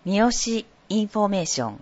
三好インフォメーション。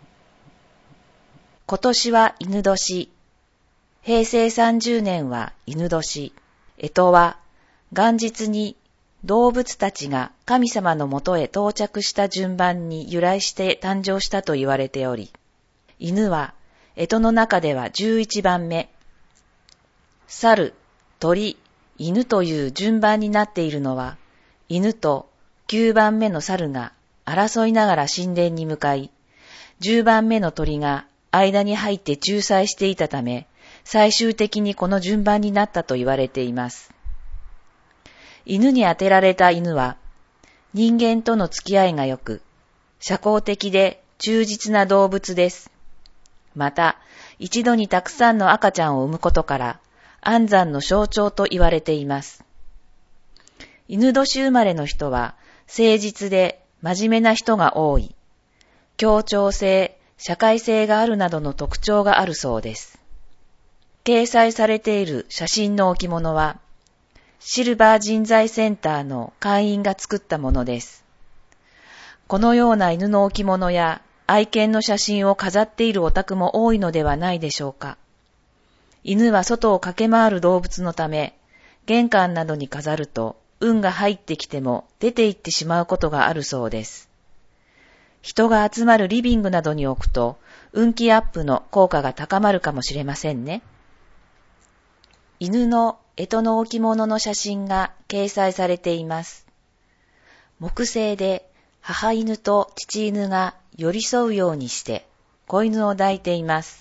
今年は犬年。平成30年は犬年。干支は元日に動物たちが神様のもとへ到着した順番に由来して誕生したと言われており、犬は干支の中では11番目。猿、鳥、犬という順番になっているのは、犬と9番目の猿が争いながら神殿に向かい、10番目の鳥が間に入って仲裁していたため、最終的にこの順番になったと言われています。犬に当てられた犬は、人間との付き合いが良く、社交的で忠実な動物です。また、一度にたくさんの赤ちゃんを産むことから、安産の象徴と言われています。犬年生まれの人は、誠実で真面目な人が多い。協調性、社会性があるなどの特徴があるそうです。掲載されている写真の置物は、シルバー人材センターの会員が作ったものです。このような犬の置物や愛犬の写真を飾っているお宅も多いのではないでしょうか。犬は外を駆け回る動物のため、玄関などに飾ると、運が入ってきても出て行ってしまうことがあるそうです。人が集まるリビングなどに置くと、運気アップの効果が高まるかもしれませんね。犬の干支の置物の写真が掲載されています。木製で母犬と父犬が寄り添うようにして子犬を抱いています。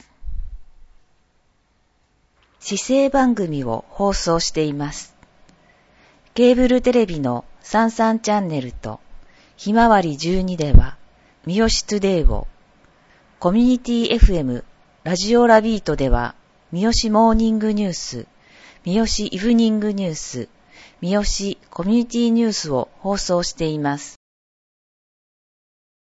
市政番組を放送しています。ケーブルテレビの33チャンネルとひまわり12では三好トゥデイを、コミュニティ FM ラジオラビートでは三好モーニングニュース、三好イブニングニュース、三好コミュニティニュースを放送しています。